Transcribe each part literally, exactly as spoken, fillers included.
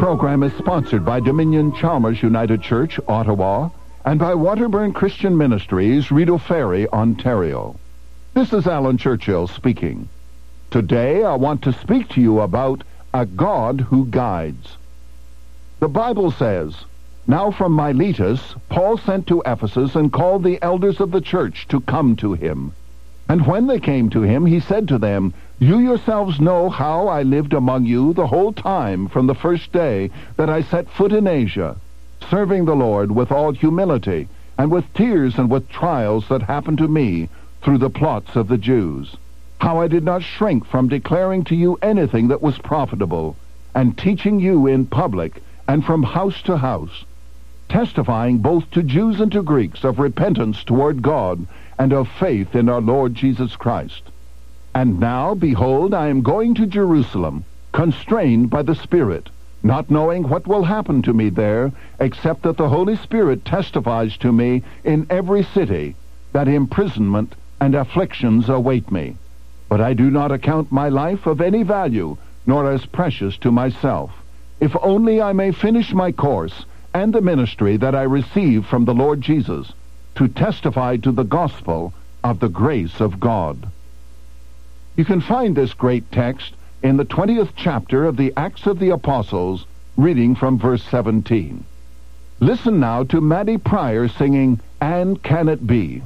program is sponsored by Dominion Chalmers United Church, Ottawa, and by Waterburn Christian Ministries, Rideau Ferry, Ontario. This is Alan Churchill speaking. Today I want to speak to you about a God who guides. The Bible says, "Now from Miletus, Paul sent to Ephesus and called the elders of the church to come to him. And when they came to him, he said to them, You yourselves know how I lived among you the whole time from the first day that I set foot in Asia, serving the Lord with all humility, and with tears and with trials that happened to me through the plots of the Jews. How I did not shrink from declaring to you anything that was profitable, and teaching you in public and from house to house, testifying both to Jews and to Greeks of repentance toward God and of faith in our Lord Jesus Christ. And now, behold, I am going to Jerusalem, constrained by the Spirit, not knowing what will happen to me there, except that the Holy Spirit testifies to me in every city that imprisonment and afflictions await me. But I do not account my life of any value, nor as precious to myself, if only I may finish my course and the ministry that I receive from the Lord Jesus, to testify to the gospel of the grace of God." You can find this great text in the twentieth chapter of the Acts of the Apostles, reading from verse seventeen. Listen now to Maddie Pryor singing, "And Can It Be?"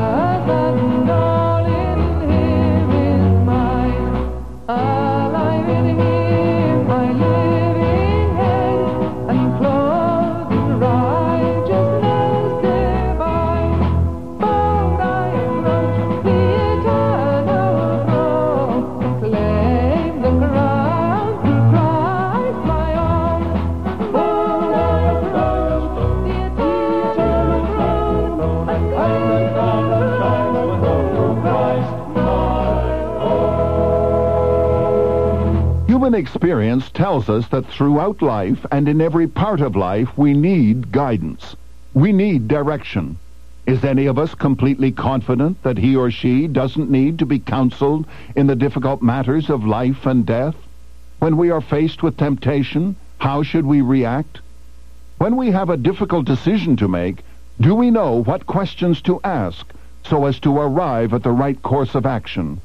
Alive Human experience tells us that throughout life and in every part of life, we need guidance. We need direction. Is any of us completely confident that he or she doesn't need to be counseled in the difficult matters of life and death? When we are faced with temptation, how should we react? When we have a difficult decision to make, do we know what questions to ask so as to arrive at the right course of action?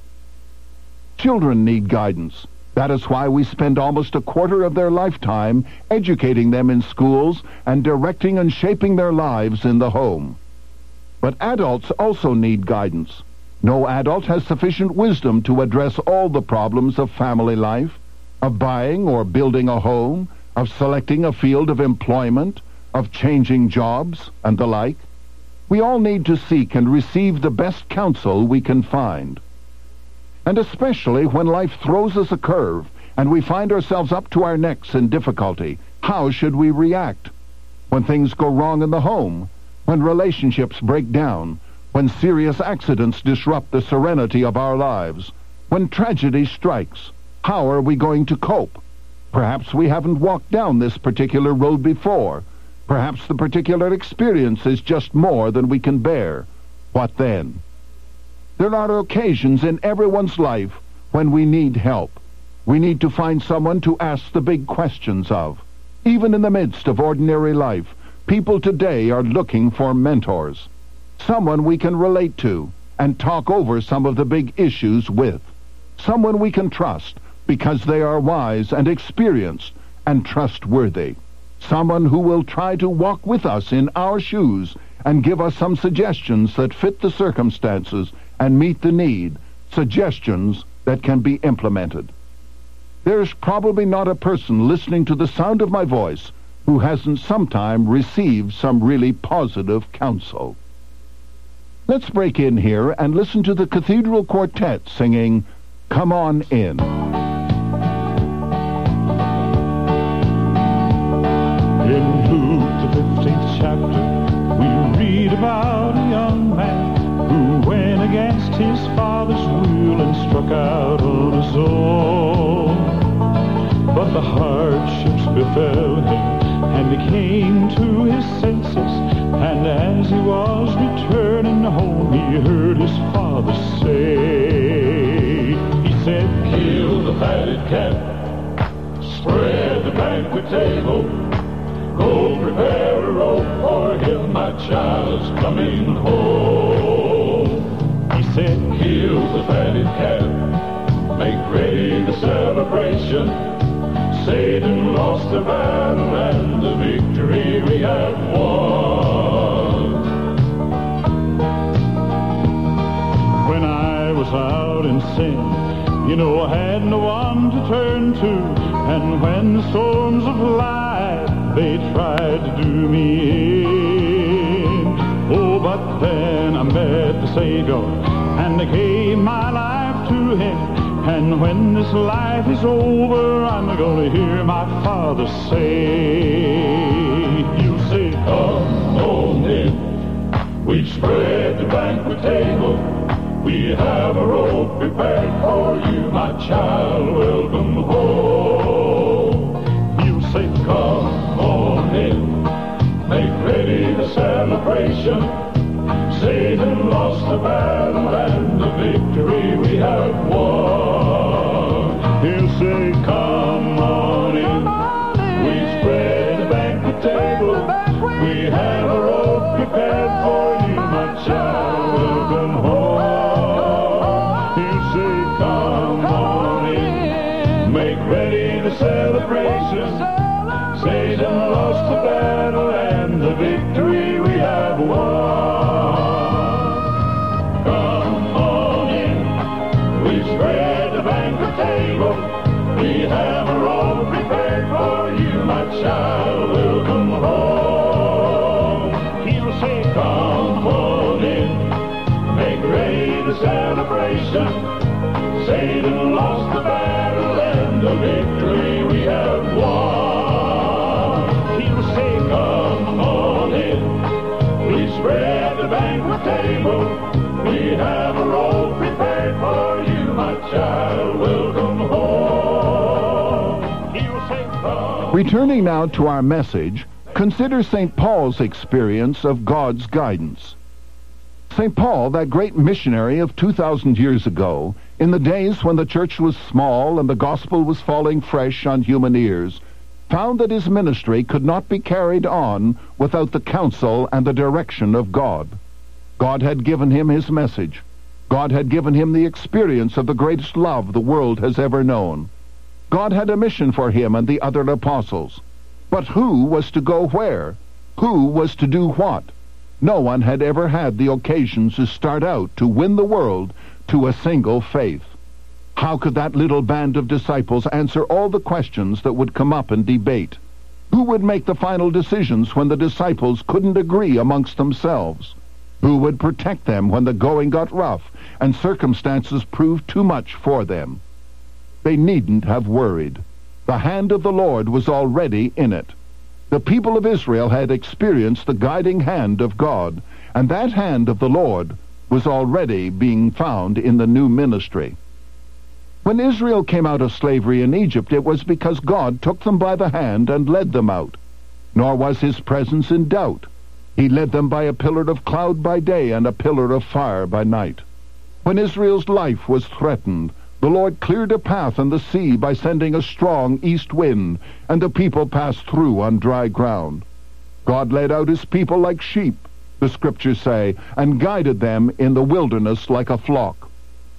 Children need guidance. That is why we spend almost a quarter of their lifetime educating them in schools and directing and shaping their lives in the home. But adults also need guidance. No adult has sufficient wisdom to address all the problems of family life, of buying or building a home, of selecting a field of employment, of changing jobs, and the like. We all need to seek and receive the best counsel we can find. And especially when life throws us a curve and we find ourselves up to our necks in difficulty, how should we react? When things go wrong in the home, when relationships break down, when serious accidents disrupt the serenity of our lives, when tragedy strikes, how are we going to cope? Perhaps we haven't walked down this particular road before. Perhaps the particular experience is just more than we can bear. What then? There are occasions in everyone's life when we need help. We need to find someone to ask the big questions of. Even in the midst of ordinary life, people today are looking for mentors. Someone we can relate to and talk over some of the big issues with. Someone we can trust because they are wise and experienced and trustworthy. Someone who will try to walk with us in our shoes and give us some suggestions that fit the circumstances and meet the need, suggestions that can be implemented. There's probably not a person listening to the sound of my voice who hasn't sometime received some really positive counsel. Let's break in here and listen to the Cathedral Quartet singing, "Come On In." In Luke, the fifteenth chapter, we read about a young man who went against his father's will and struck out on his own. But the hardships befell him, and he came to his senses, and as he was returning home, he heard his father say, he said, "Kill the fatted calf, spread the banquet table, go prepare a robe for him, my child's coming home." He said, "Kill the fatted calf, make ready the celebration. Satan lost the battle and the victory we have won." When I was out in sin, you know I had no one to turn to, and when the storms of life they tried to do me in, oh, but then I met the Savior, and I gave my life to him. And when this life is over, I'm gonna hear my Father say, you say, "Come on in, we spread the banquet table, we have a robe prepared for you, my child, welcome home." You say, "Come on in, make ready the celebration. Satan lost the battle and the victory we have won." He'll say, "Come on in, we spread the banquet table, we have a robe prepared for you, my child, welcome home." He'll say, "Come on in, make ready the celebration. Satan lost the battle and the victory we have won." We have a robe prepared for you, my child, welcome home. He'll say, "Come on in, make ready the celebration. Satan lost the battle and the victory we have won." He'll say, "Come on in, we spread Returning now to our message, consider Saint Paul's experience of God's guidance. Saint Paul, that great missionary of two thousand years ago, in the days when the church was small and the gospel was falling fresh on human ears, found that his ministry could not be carried on without the counsel and the direction of God. God had given him his message. God had given him the experience of the greatest love the world has ever known. God had a mission for him and the other apostles. But who was to go where? Who was to do what? No one had ever had the occasion to start out to win the world to a single faith. How could that little band of disciples answer all the questions that would come up in debate? Who would make the final decisions when the disciples couldn't agree amongst themselves? Who would protect them when the going got rough and circumstances proved too much for them? They needn't have worried. The hand of the Lord was already in it. The people of Israel had experienced the guiding hand of God, and that hand of the Lord was already being found in the new ministry. When Israel came out of slavery in Egypt, it was because God took them by the hand and led them out. Nor was his presence in doubt. He led them by a pillar of cloud by day and a pillar of fire by night. When Israel's life was threatened, the Lord cleared a path in the sea by sending a strong east wind, and the people passed through on dry ground. God led out his people like sheep, the scriptures say, and guided them in the wilderness like a flock.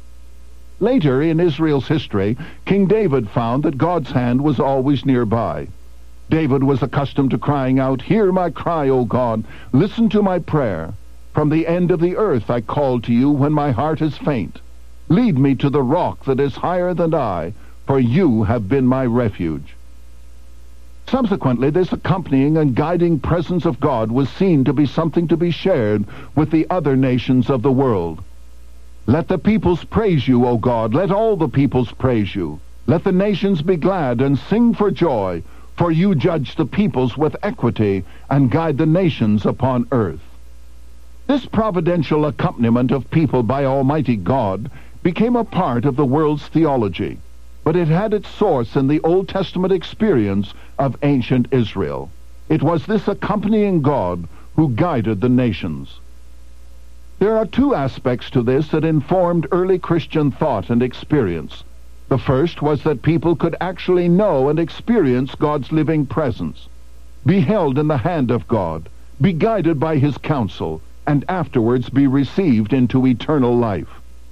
Later in Israel's history, King David found that God's hand was always nearby. David was accustomed to crying out, "Hear my cry, O God, listen to my prayer. From the end of the earth I call to you when my heart is faint. Lead me to the rock that is higher than I, for you have been my refuge." Subsequently, this accompanying and guiding presence of God was seen to be something to be shared with the other nations of the world. Let the peoples praise you, O God. Let all the peoples praise you. Let the nations be glad and sing for joy, for you judge the peoples with equity and guide the nations upon earth. This providential accompaniment of people by Almighty God became a part of the world's theology, but it had its source in the Old Testament experience of ancient Israel. It was this accompanying God who guided the nations. There are two aspects to this that informed early Christian thought and experience. The first was that people could actually know and experience God's living presence, be held in the hand of God, be guided by his counsel, and afterwards be received into eternal life.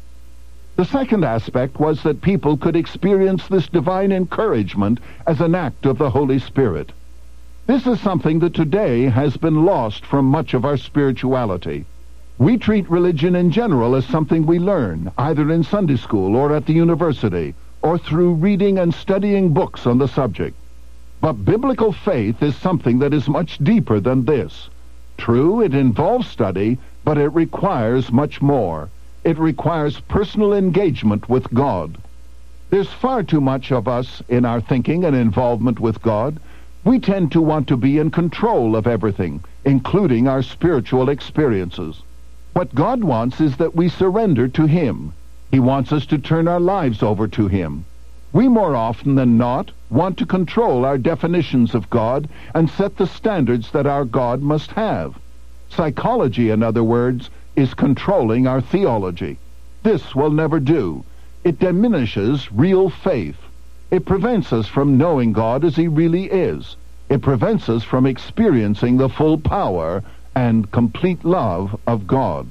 The second aspect was that people could experience this divine encouragement as an act of the Holy Spirit. This is something that today has been lost from much of our spirituality. We treat religion in general as something we learn, either in Sunday school or at the university, or through reading and studying books on the subject. But biblical faith is something that is much deeper than this. True, it involves study, but it requires much more. It requires personal engagement with God. There's far too much of us in our thinking and involvement with God. We tend to want to be in control of everything, including our spiritual experiences. What God wants is that we surrender to him. He wants us to turn our lives over to him. We more often than not want to control our definitions of God and set the standards that our God must have. Psychology, in other words, is controlling our theology. This will never do. It diminishes real faith. It prevents us from knowing God as he really is. It prevents us from experiencing the full power and complete love of God.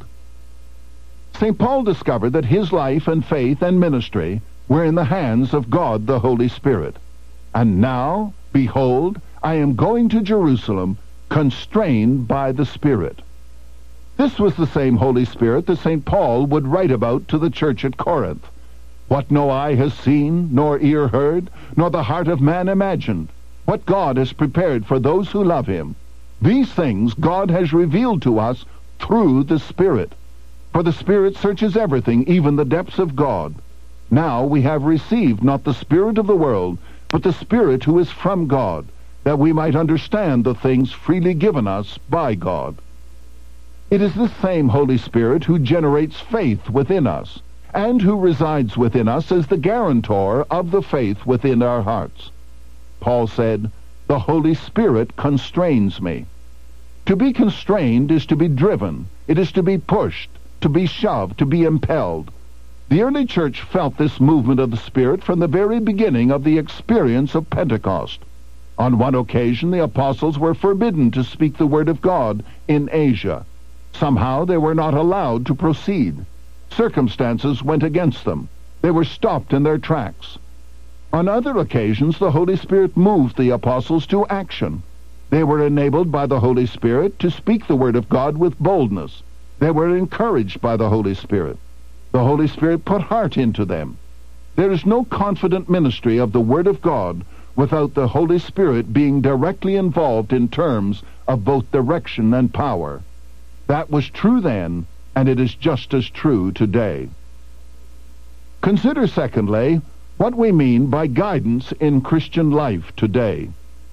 Saint Paul discovered that his life and faith and ministry were in the hands of God the Holy Spirit. And now, behold, I am going to Jerusalem, constrained by the Spirit. This was the same Holy Spirit that Saint Paul would write about to the church at Corinth. What no eye has seen, nor ear heard, nor the heart of man imagined, what God has prepared for those who love him. These things God has revealed to us through the Spirit. For the Spirit searches everything, even the depths of God. Now we have received not the spirit of the world, but the Spirit who is from God, that we might understand the things freely given us by God. It is this same Holy Spirit who generates faith within us, and who resides within us as the guarantor of the faith within our hearts. Paul said, The Holy Spirit constrains me. To be constrained is to be driven. It is to be pushed, to be shoved, to be impelled. The early church felt this movement of the Spirit from the very beginning of the experience of Pentecost. On one occasion, the apostles were forbidden to speak the word of God in Asia. Somehow they were not allowed to proceed. Circumstances went against them. They were stopped in their tracks. On other occasions, the Holy Spirit moved the apostles to action. They were enabled by the Holy Spirit to speak the word of God with boldness. They were encouraged by the Holy Spirit. The Holy Spirit put heart into them. There is no confident ministry of the Word of God without the Holy Spirit being directly involved in terms of both direction and power. That was true then, and it is just as true today. Consider, secondly, what we mean by guidance in Christian life today.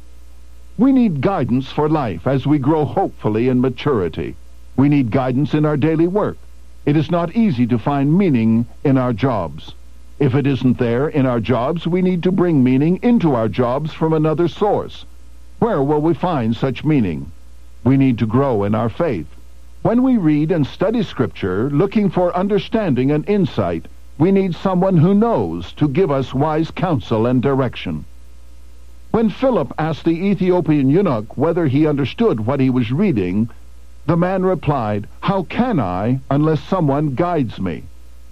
We need guidance for life as we grow hopefully in maturity. We need guidance in our daily work. It is not easy to find meaning in our jobs. If it isn't there in our jobs, we need to bring meaning into our jobs from another source. Where will we find such meaning? We need to grow in our faith. When we read and study Scripture, looking for understanding and insight, we need someone who knows to give us wise counsel and direction. When Philip asked the Ethiopian eunuch whether he understood what he was reading, the man replied, "How can I unless someone guides me?"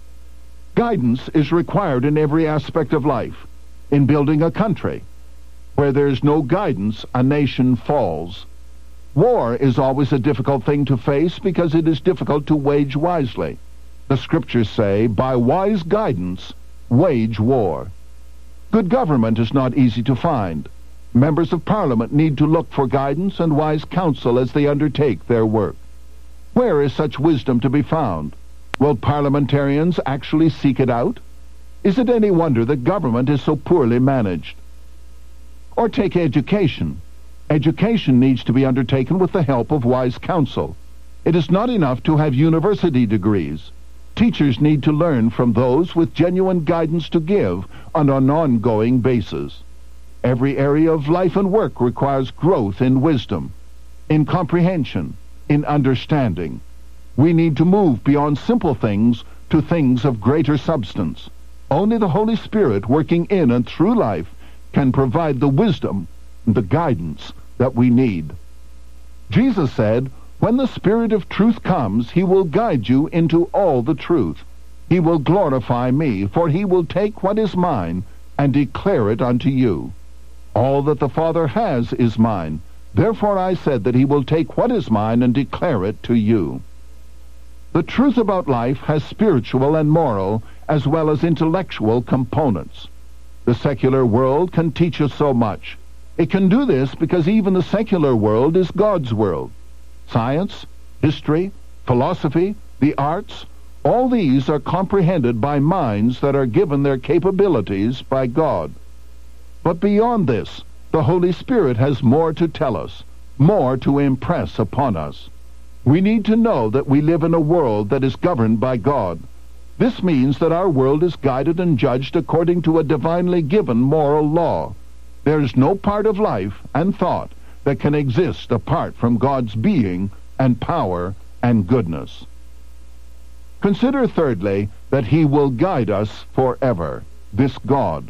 Guidance is required in every aspect of life. In building a country, where there is no guidance, a nation falls. War is always a difficult thing to face because it is difficult to wage wisely. The Scriptures say, by wise guidance, wage war. Good government is not easy to find. Members of Parliament need to look for guidance and wise counsel as they undertake their work. Where is such wisdom to be found? Will parliamentarians actually seek it out? Is it any wonder that government is so poorly managed? Or take education. Education needs to be undertaken with the help of wise counsel. It is not enough to have university degrees. Teachers need to learn from those with genuine guidance to give on an ongoing basis. Every area of life and work requires growth in wisdom, in comprehension, in understanding. We need to move beyond simple things to things of greater substance. Only the Holy Spirit working in and through life can provide the wisdom and the guidance that we need. Jesus said, "When the Spirit of truth comes, he will guide you into all the truth. He will glorify me, for he will take what is mine and declare it unto you. All that the Father has is mine. Therefore I said that he will take what is mine and declare it to you." The truth about life has spiritual and moral as well as intellectual components. The secular world can teach us so much. It can do this because even the secular world is God's world. Science, history, philosophy, the arts, all these are comprehended by minds that are given their capabilities by God. But beyond this, the Holy Spirit has more to tell us, more to impress upon us. We need to know that we live in a world that is governed by God. This means that our world is guided and judged according to a divinely given moral law. There is no part of life and thought that can exist apart from God's being and power and goodness. Consider thirdly that he will guide us forever, this God.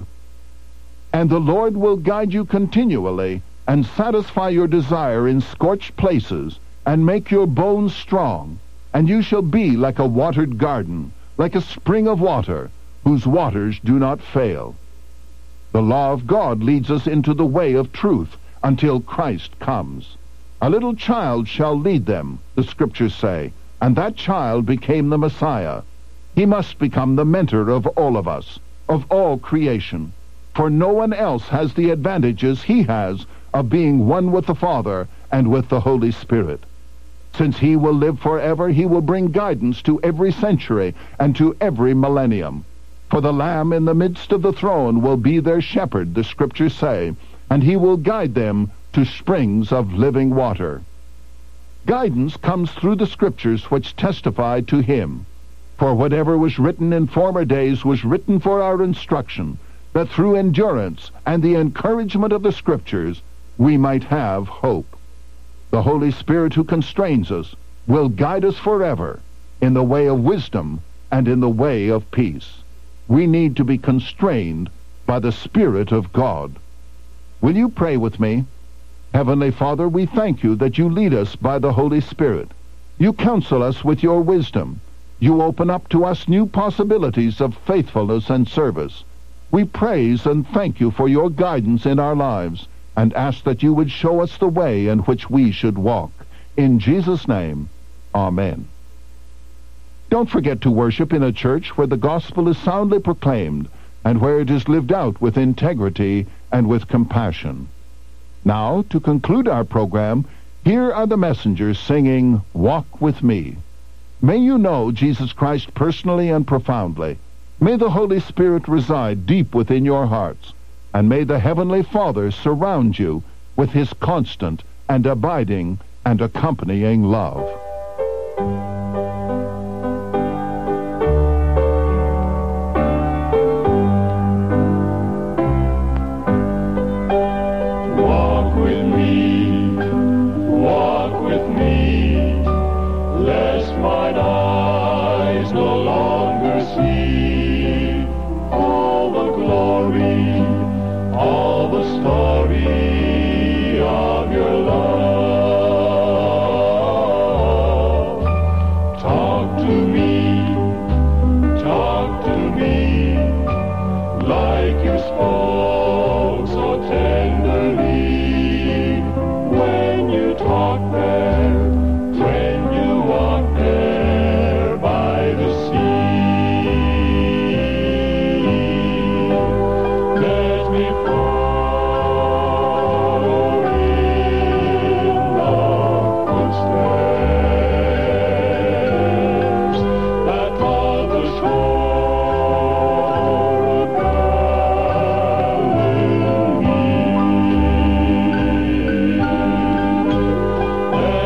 And the Lord will guide you continually and satisfy your desire in scorched places and make your bones strong, and you shall be like a watered garden, like a spring of water, whose waters do not fail. The law of God leads us into the way of truth until Christ comes. A little child shall lead them, the Scriptures say, and that child became the Messiah. He must become the mentor of all of us, of all creation, for no one else has the advantages he has of being one with the Father and with the Holy Spirit. Since he will live forever, he will bring guidance to every century and to every millennium. For the Lamb in the midst of the throne will be their shepherd, the Scriptures say, and he will guide them to springs of living water. Guidance comes through the Scriptures which testify to him. For whatever was written in former days was written for our instruction, that through endurance and the encouragement of the Scriptures we might have hope. The Holy Spirit who constrains us will guide us forever in the way of wisdom and in the way of peace. We need to be constrained by the Spirit of God. Will you pray with me? Heavenly Father, we thank you that you lead us by the Holy Spirit. You counsel us with your wisdom. You open up to us new possibilities of faithfulness and service. We praise and thank you for your guidance in our lives and ask that you would show us the way in which we should walk. In Jesus' name, amen. Don't forget to worship in a church where the gospel is soundly proclaimed and where it is lived out with integrity and with compassion. Now, to conclude our program, here are the messengers singing, "Walk with Me." May you know Jesus Christ personally and profoundly. May the Holy Spirit reside deep within your hearts, and may the Heavenly Father surround you with his constant and abiding and accompanying love. Walk with me, walk with me, lest mine eyes no longer see all the glory, all the story of your love. Talk to me, talk to me, like you spoke so tenderly, when you talk there, when you walk there by the sea. Let me follow in the footsteps that trod the shore of Galilee. Let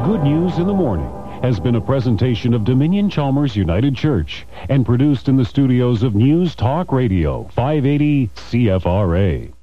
Good News in the Morning has been a presentation of Dominion Chalmers United Church and produced in the studios of News Talk Radio, five eighty C F R A.